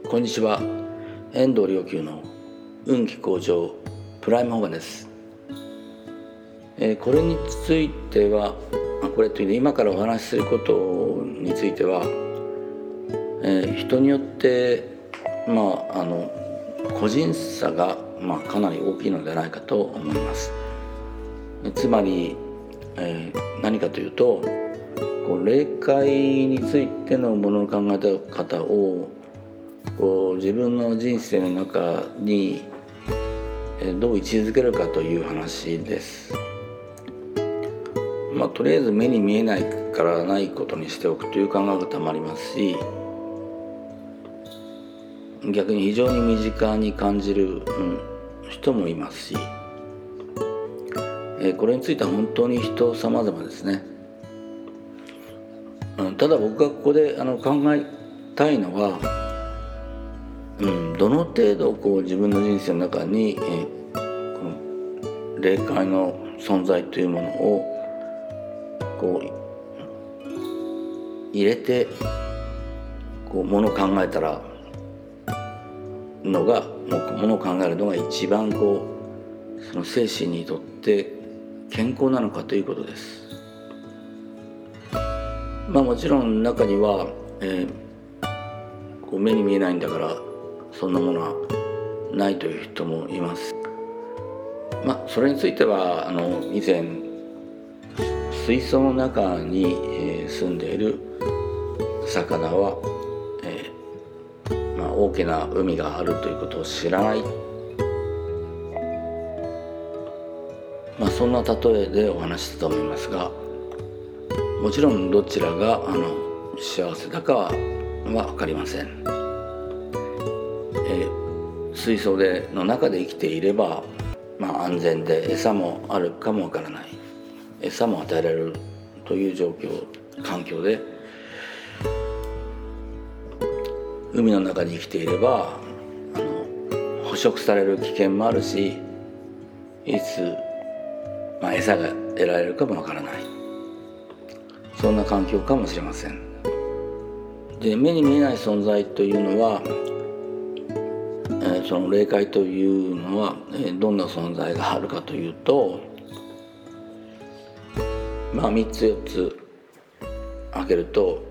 こんにちは。遠藤良久の運気向上プライムホガです。これについては今からお話しすることについては、人によって個人差がかなり大きいのではないかと思います。つまり、何かというと、霊界についてのものの考え方を自分の人生の中にどう位置づけるかという話です。とりあえず目に見えないからないことにしておくという考え方もありますし、逆に非常に身近に感じる人もいますし、これについては本当に人様々ですね。ただ僕がここで考えたいのは、どの程度自分の人生の中に、この霊界の存在というものを入れてものを考えたらものを考えるのが一番その精神にとって健康なのかということです。もちろん中には、目に見えないんだからそんなものはないという人もいます。それについては以前水槽の中に、住んでいる魚は、大きな海があるということを知らない、そんな例えでお話ししたと思いますが、もちろんどちらが幸せだかは分かりません。水槽の中で生きていれば、安全で餌もあるかもわからない、餌も与えられるという環境で、海の中に生きていれば捕食される危険もあるし、いつ、餌が得られるかもわからない、そんな環境かもしれません。で、目に見えない存在というのは、その霊界というのは、どんな存在があるかというと、3つ4つ挙げると、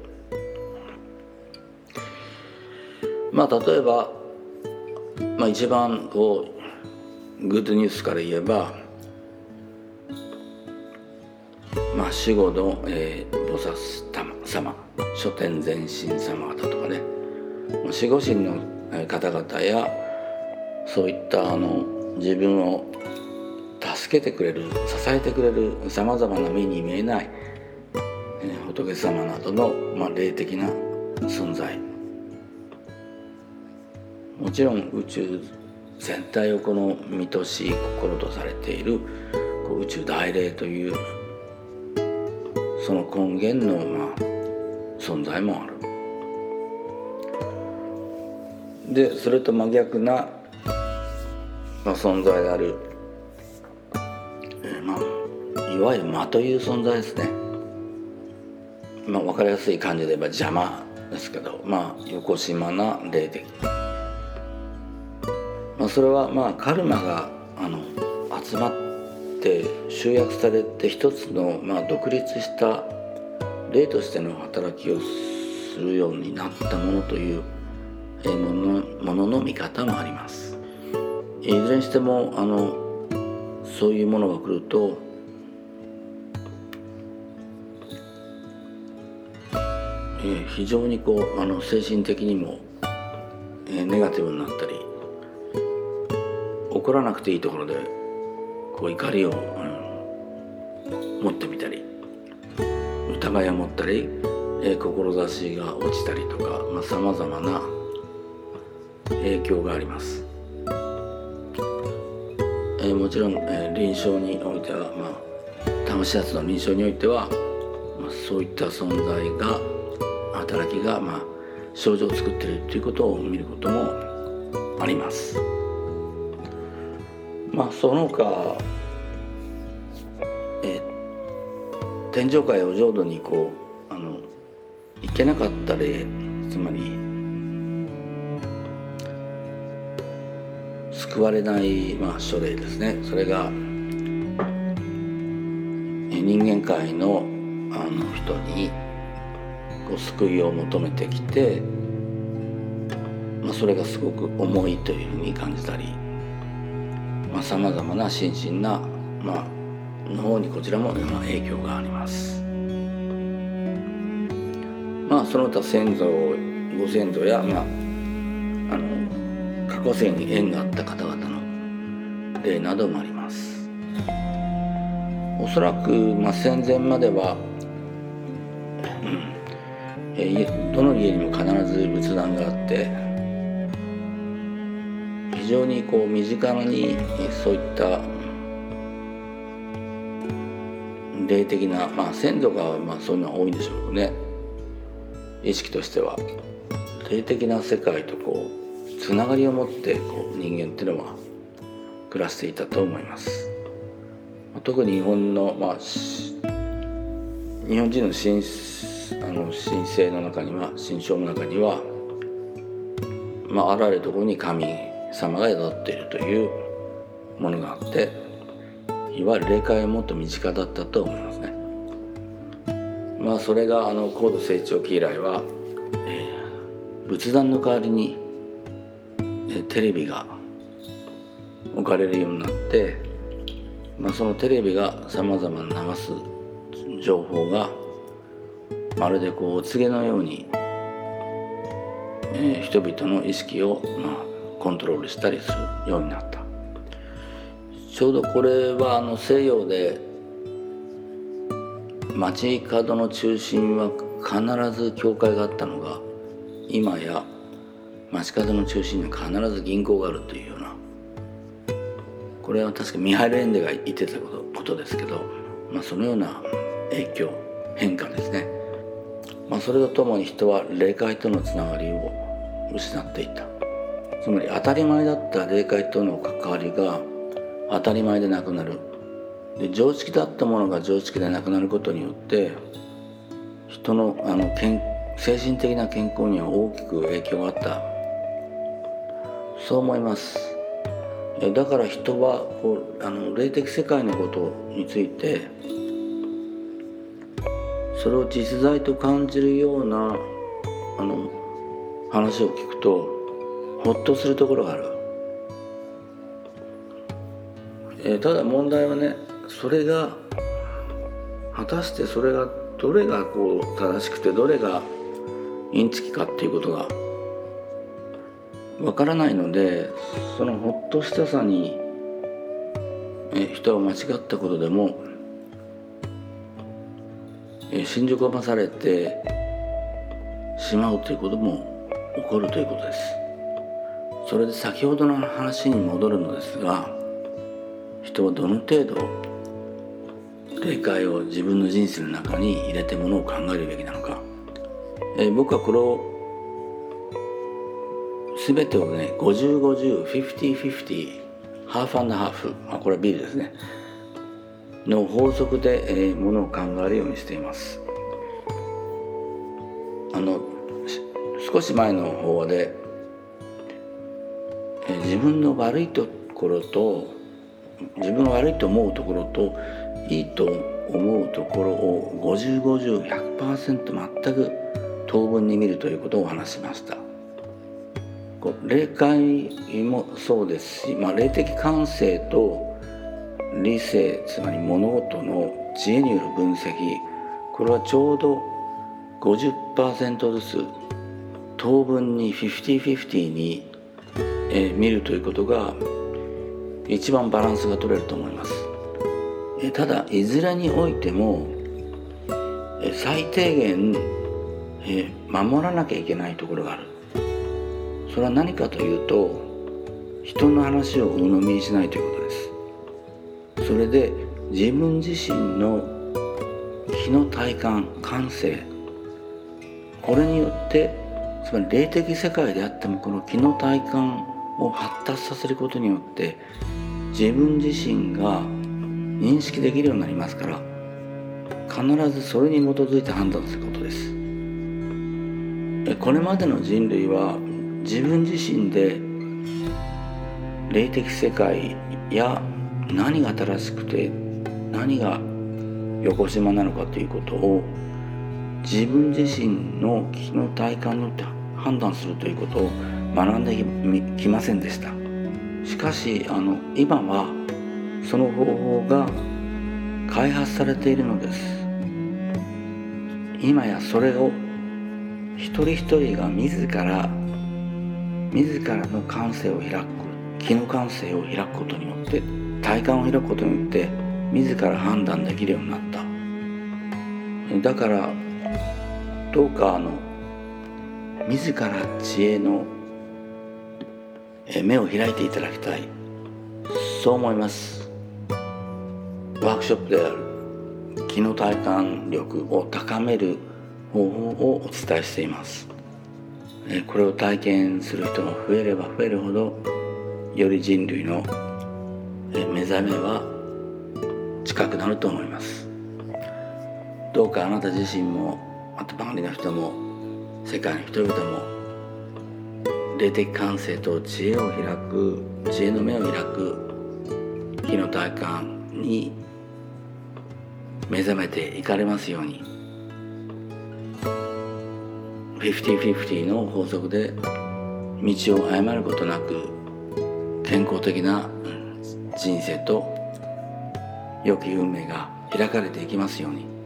例えば、一番グッドニュースから言えば、死後の、菩薩様、諸天前神様方とかね、守護神の方々や、そういった自分を助けてくれる、支えてくれるさまざまな目に見えない、仏様などの、霊的な存在、もちろん宇宙全体を見とし心とされている宇宙大霊というその根源の存在もある。で、それと真逆な、存在である、いわゆる魔という存在ですね。分かりやすい感じで言えば邪魔ですけど、よこしまな霊的、それはカルマが集まって集約されて一つの独立した霊としての働きをするようになったものというものの見方もあります。いずれにしてもそういうものが来ると、非常に精神的にもネガティブになったり、怒らなくていいところで怒りを持ってみたり、疑いを持ったり、志が落ちたりとか、さまざまな影響があります。もちろん、臨床においては、魂発の臨床においては、そういった存在が働きが、症状を作っているということを見ることもあります。その他、天上界お浄土に行けなかった霊、つまり救われない、書類ですね。それが人間界の人に救いを求めてきて、それがすごく重いというふうに感じたり、さまざまな心身な、の方にこちらも影響があります。その他ご先祖や、過去世に縁があった方々の例などもあります。おそらく、戦前までは、どの家にも必ず仏壇があって、非常に身近にそういった霊的な、先祖がそういうのは多いんでしょうね。意識としては霊的な世界とつながりを持って人間っていうのは暮らしていたと思います。特に日本の、日本人の神聖の中には、神聖の中には、あらゆるところに神様が宿っているというものがあって、いわゆる霊界はもっと身近だったと思いますね。それが高度成長期以来は、仏壇の代わりにテレビが置かれるようになって、そのテレビがさまざまな流す情報がまるでお告げのように、人々の意識を、コントロールしたりするようになった。ちょうどこれは西洋で街角の中心は必ず教会があったのが、今や街角の中心には必ず銀行があるというような、これは確かミハイル・エンデが言ってたことですけど、そのような影響、変化ですね。それとともに人は霊界とのつながりを失っていた。つまり当たり前だった霊界との関わりが当たり前でなくなる。で、常識だったものが常識でなくなることによって、人の精神的な健康には大きく影響があった、そう思います。だから人は霊的世界のことについて、それを実在と感じるような話を聞くとほっとするところがある。ただ問題はね、それが果たしてどれが正しくてどれがインチキかっていうことがわからないので、そのほっとしたさに人は間違ったことでも信じ込まされてしまうということも起こるということです。それで先ほどの話に戻るのですが、人はどの程度霊界を自分の人生の中に入れてものを考えるべきなのか。僕はこれを全てをね、50-50、50-50、ハーフ&ハーフ、これはビールですねの法則で、ものを考えるようにしています。少し前の法話で、自分の悪いところと、自分が悪いと思うところといいと思うところを 50-50、100% 全く等分に見るということをお話しました。霊界もそうですし、霊的感性と理性、つまり物事の知恵による分析、これはちょうど 50% ずつ等分に 50-50 に、見るということが一番バランスが取れると思います。ただいずれにおいても最低限守らなきゃいけないところがある。それは何かというと、人の話を鵜呑みにしないということです。それで自分自身の気の体感、感性、これによって、つまり霊的世界であってもこの気の体感を発達させることによって自分自身が認識できるようになりますから、必ずそれに基づいて判断することです。これまでの人類は自分自身で霊的世界や何が正しくて何がよこしまなのかということを自分自身の気の体感によって判断するということを学んできませんでした。しかし今はその方法が開発されているのです。今やそれを一人一人が自らの感性を開く、気の感性を開くことによって、体感を開くことによって自ら判断できるようになった。だからどうか自ら知恵の目を開いていただきたい、そう思います。ワークショップである気の体感力を高める方法をお伝えしています。これを体験する人が増えれば増えるほど、より人類の目覚めは近くなると思います。どうかあなた自身も、また周りの人も、世界の人々も霊的感性と知恵を開く、知恵の目を開く気の体感に目覚めていかれますように。50-50の法則で道を誤ることなく健康的な人生と良き運命が開かれていきますように。